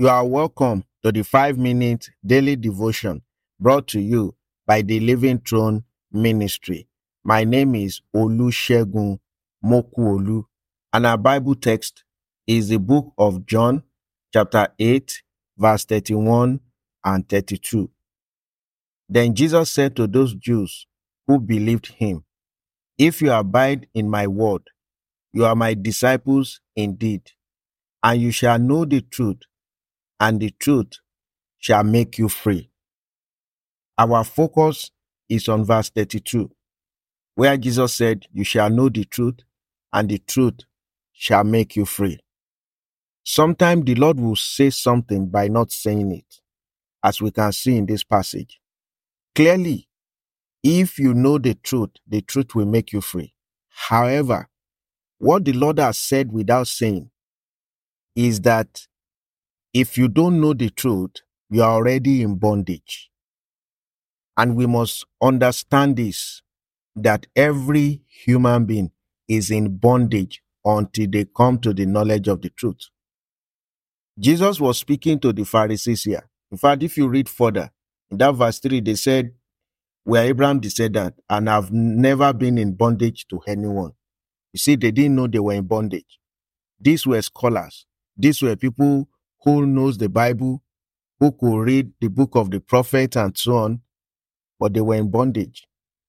You are welcome to the 5-minute daily devotion brought to you by the Living Throne Ministry. My name is Olusegun Mokuolu, and our Bible text is the book of John, chapter 8, verse 31 and 32. Then Jesus said to those Jews who believed him, "If you abide in my word, you are my disciples indeed, and you shall know the truth, and the truth shall make you free." Our focus is on verse 32, where Jesus said, "You shall know the truth, and the truth shall make you free." Sometimes the Lord will say something by not saying it, as we can see in this passage. Clearly, if you know the truth will make you free. However, what the Lord has said without saying is that if you don't know the truth, you are already in bondage. And we must understand this, that every human being is in bondage until they come to the knowledge of the truth. Jesus was speaking to the Pharisees here. In fact, if you read further, in that verse 3, they said, "We are Abraham's descendant and have never been in bondage to anyone." You see, they didn't know they were in bondage. These were scholars. These were people who knows the Bible, who could read the book of the prophet and so on, but they were in bondage.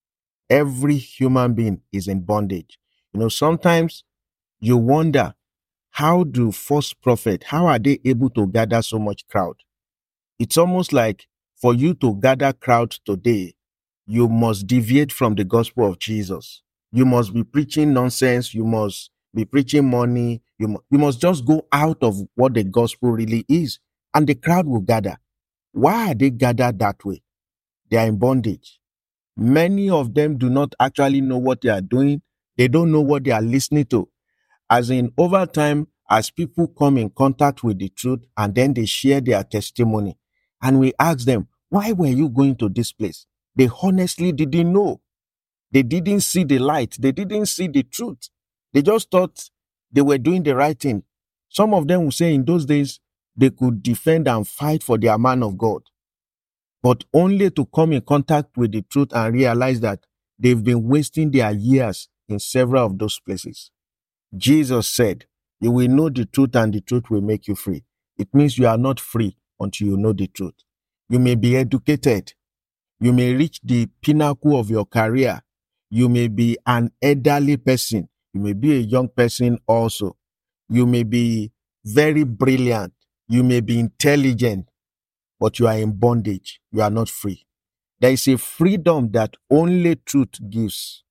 Every human being is in bondage. Sometimes you wonder, how do false prophets, how are they able to gather so much crowd? It's almost like for you to gather crowd today, you must deviate from the gospel of Jesus. You must be preaching nonsense. You must be preaching money. You must just go out of what the gospel really is, and the crowd will gather. Why are they gathered that way? They are in bondage. Many of them do not actually know what they are doing. They don't know what they are listening to. As in, over time, as people come in contact with the truth and then they share their testimony, and we ask them, "Why were you going to this place?" They honestly didn't know. They didn't see the light. They didn't see the truth. They just thought they were doing the right thing. Some of them will say in those days, they could defend and fight for their man of God, but only to come in contact with the truth and realize that they've been wasting their years in several of those places. Jesus said, "You will know the truth and the truth will make you free." It means you are not free until you know the truth. You may be educated. You may reach the pinnacle of your career. You may be an elderly person. You may be a young person also. You may be very brilliant. You may be intelligent, but you are in bondage. You are not free. There is a freedom that only truth gives.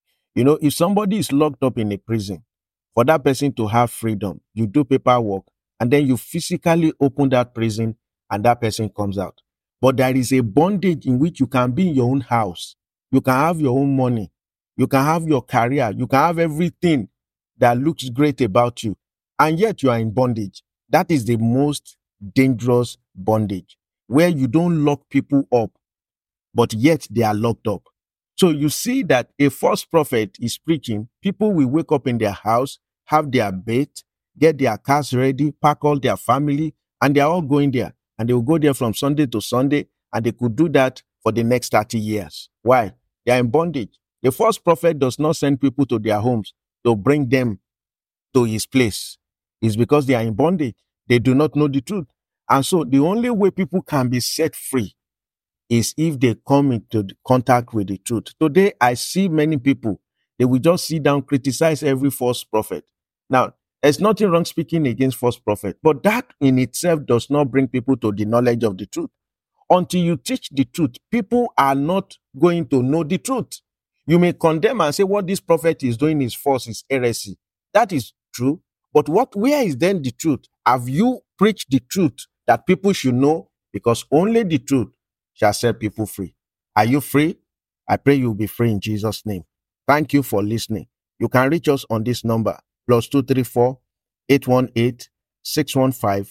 If somebody is locked up in a prison, for that person to have freedom, you do paperwork, and then you physically open that prison, and that person comes out. But there is a bondage in which you can be in your own house. You can have your own money. You can have your career. You can have everything that looks great about you, and yet you are in bondage. That is the most dangerous bondage, where you don't lock people up, but yet they are locked up. So you see that a false prophet is preaching. People will wake up in their house, have their bait, get their cars ready, pack all their family, and they are all going there. And they will go there from Sunday to Sunday, and they could do that for the next 30 years. Why? They are in bondage. The false prophet does not send people to their homes to bring them to his place. It's because they are in bondage. They do not know the truth. And so the only way people can be set free is if they come into contact with the truth. Today, I see many people, they will just sit down, criticize every false prophet. Now, there's nothing wrong speaking against false prophet, but that in itself does not bring people to the knowledge of the truth. Until you teach the truth, people are not going to know the truth. You may condemn and say what this prophet is doing is false, is heresy. That is true. But where is then the truth? Have you preached the truth that people should know? Because only the truth shall set people free. Are you free? I pray you'll be free in Jesus' name. Thank you for listening. You can reach us on this number, +234 818 615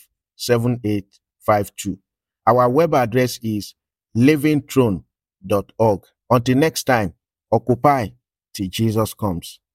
7852. Our web address is livingthrone.org. Until next time, occupy till Jesus comes.